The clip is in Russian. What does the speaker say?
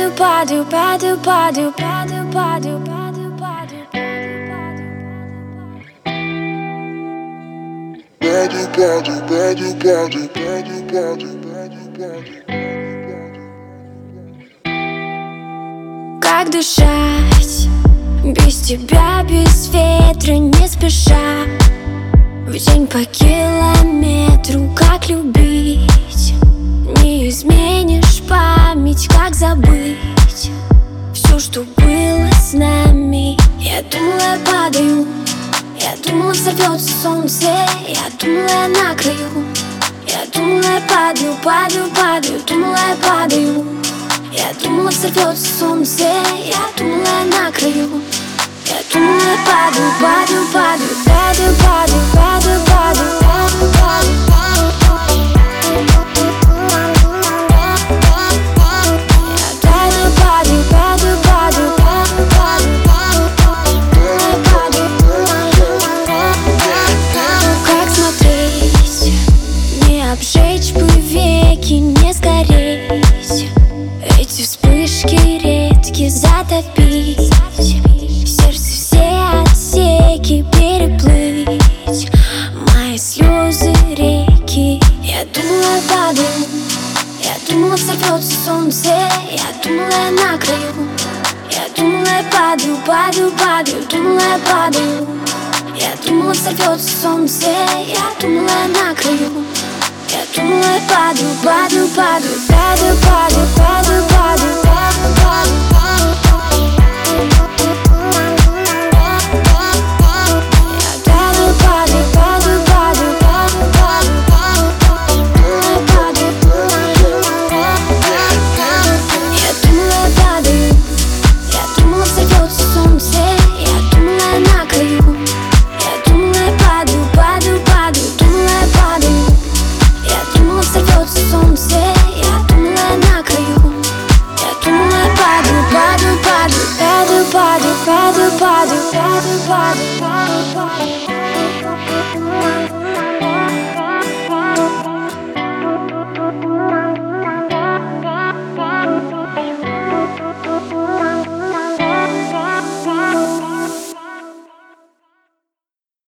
падаю, падаю, падаю, падаю, падаю, падаю, падаю, падаю. Падаю, падаю, падаю, падаю, падаю, падаю, падаю, падаю. Как дышать без тебя, без ветра, не спеша, в день по километру? Как любить? Не изменишь память, как забыть все, что было с нами? Я думала, я падаю, я думала, взорвется солнце, я думала, я на краю. Я думала, я падаю, падаю, падаю, думала, я падаю. Я думала, взорвется солнце, я думала, я на краю. Я думала, я падаю, падаю, падаю, падаю, падаю, падаю, падаю, падаю, падаю. Обжечь бы веки, не сгореть, эти вспышки редкие затопить, в сердце все отсеки переплыть, мои слезы реки. Я думала, я падаю, я думала, взорвется солнце, я думала, я на краю. Я думала, я падаю, падаю, падаю, думала, я падаю. Я думала, взорвется солнце, я думала, я на краю. Я думала, я падаю, падаю, падаю, падаю, падаю, падаю, падаю, падаю, падаю. Падаю, падаю, падаю, падаю, падаю, падаю, падаю.